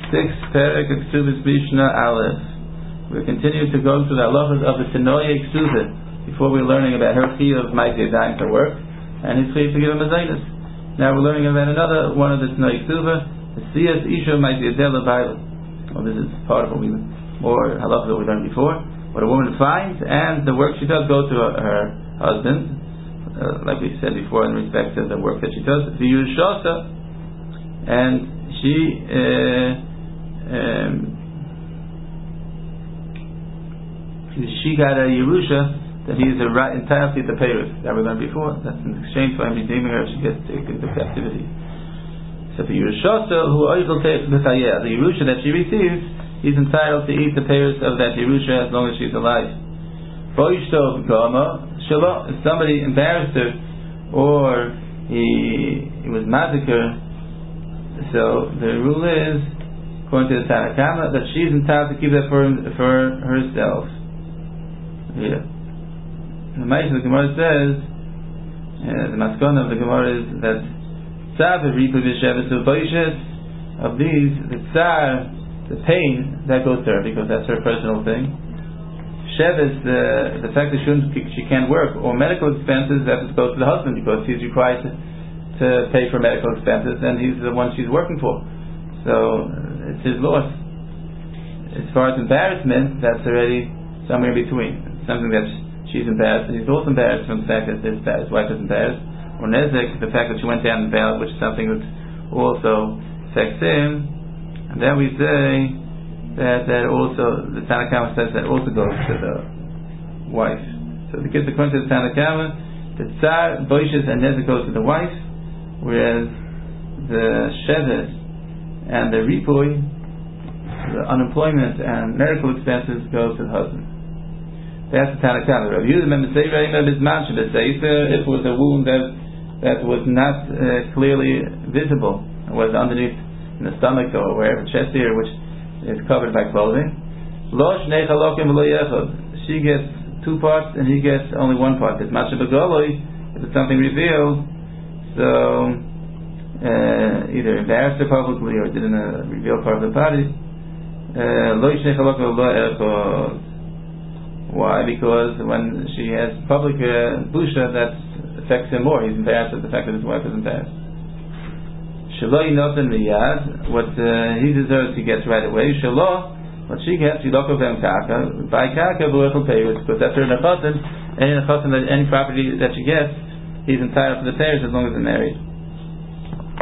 Sixth Perek Ksubis Mishnah Aleph. We continue to go through the halachas of the Tenoye Ksubis before we're learning about her chiyuv of Ma'aseh Yadayim to work and his chiyuv to give him a zaynus. Now we're learning about another one of the Tenoye Ksubis, the Siyas Isha Ma'aseh Yadayim L'Bayla. Well, this is part of what more halachas that we learned before. What a woman finds and the work she does go to her husband, like we said before in respect to the work that she does. The Yushasa, and she got a Yerusha that he is entitled to the payers that we learned before. That's in exchange for him redeeming her. She gets taken into captivity. So the Yerusha the Yerusha that she receives, he's entitled to eat the payers of that Yerusha as long as she's alive. If somebody embarrassed her or he was massacred, so the rule is, according to the Tanna Kama, that she's entitled to keep that for herself. Yeah. The Ma'aseh of the Gemara says, the maskana of the Gemara is that of these, the tsar, the pain, that goes to her because that's her personal thing. Shevis, the fact that she can't work, or medical expenses, that goes to the husband because he's required to pay for medical expenses, and he's the one she's working for. So it's his loss. As far as embarrassment, that's already somewhere in between. Something that she's embarrassed, and he's also embarrassed from the fact that his wife is embarrassed. Or nezek, the fact that she went down and bailed, which is something that also affects him. And then we say that also, the Tanna Kama says that also goes to the wife. So the kids according to the Tanna Kama, the tsar, boishes, and nezek goes to the wife, whereas the shevet and the ripoy, the unemployment and medical expenses, goes to the husband. That's the Tanna Kama. If it was a wound that was not clearly visible, it was underneath in the stomach or wherever, chest here, which is covered by clothing, she gets two parts and he gets only one part. If it's something revealed, so either embarrassed her publicly or didn't reveal part of the body. Why? Because when she has public busha, that affects him more. He's embarrassed at the fact that his wife is embarrassed. What he deserves, he gets right away. What she gets, by kaka, because that's her nechasim, any property that she gets, he's entitled to the payers as long as they're married.